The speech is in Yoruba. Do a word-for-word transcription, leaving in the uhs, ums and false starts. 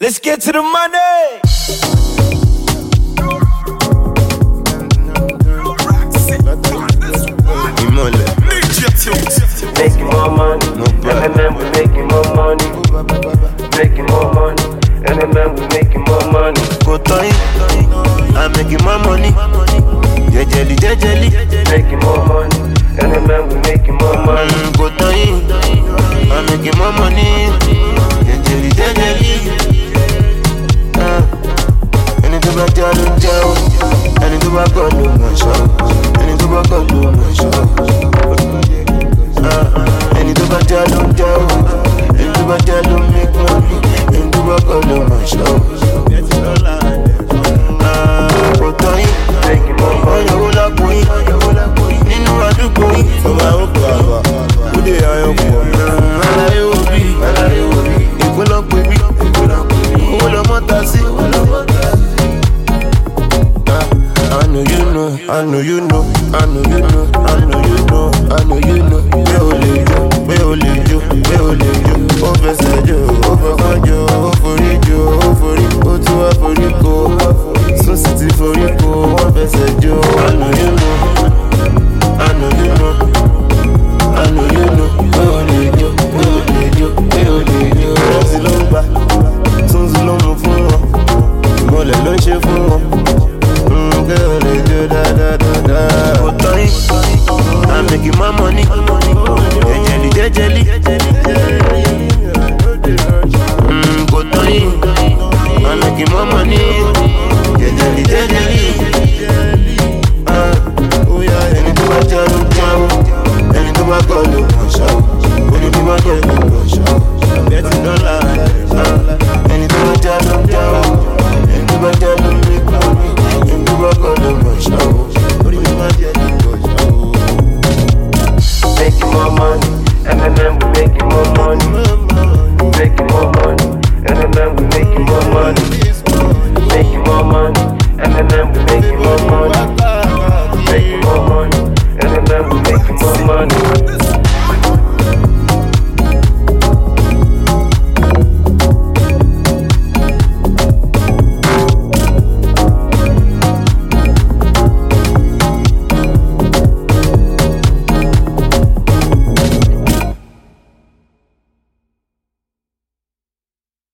Let's get to the money. Making more money, M M M we making more money, making more money, M M M we making more money. Go toy, I'm making more money. Jejeli, jejeli, making more money, M M M we making more money. Go toy, I'm making more money. Jejeli, jejeli. Ẹni tó bá jẹ́ ló ń jẹ́ o, ẹni tó bá kọ́ ló mọ̀ ṣọ́, ẹni tó bá kọ́ ló mọ̀ ṣọ́. Ẹni tó bá jẹ́ ló ń jẹ́ o, ẹni tó bá jẹ́ ló ń make money, ẹni tó bá kọ́ ló mọ̀ ṣọ́. Kò tọ́ yín, ọ̀yọ̀wó lápò yín, nínú àdúgbò yín. Ọba òkú àbá, ó lè ayọ̀ pọ̀. Aláyé òbí, ìpínlẹ̀ pé bí, owó lọ́mọ́ ta sí. I know you know, I know you know, I know you know, I know you know, I know you know. Where only you, where only you, where only you. Over Sadio, over Kanjo.